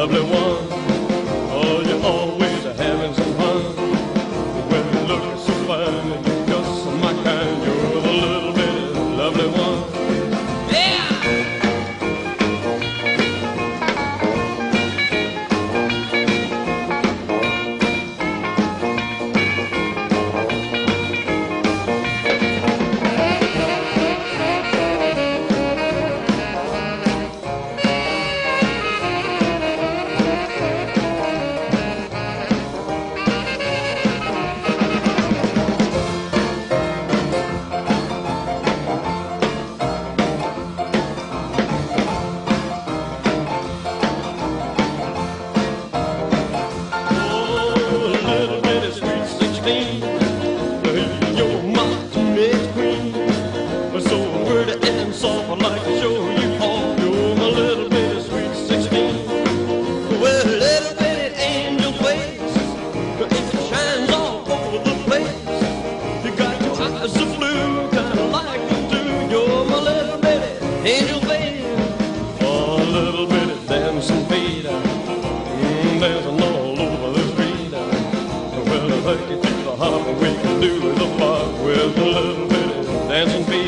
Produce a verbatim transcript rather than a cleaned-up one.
lovely one. Oh, you're always having some fun. When you look so fine, you're just my kind. You're the little bitty lovely one. Your mouth makes cream, but so word and soft, I'd like to show you off. You're my little bitty sweet sixteen. Well, little bitty angel face, it shines all over the place. You got your eyes of blue, kinda like you do. You're my little bitty angel face. Oh, little bitty dancing feet, mm, dancing all over the street. Well, I'll take you to the hop, and we can do the block with a little bitty dancing feet.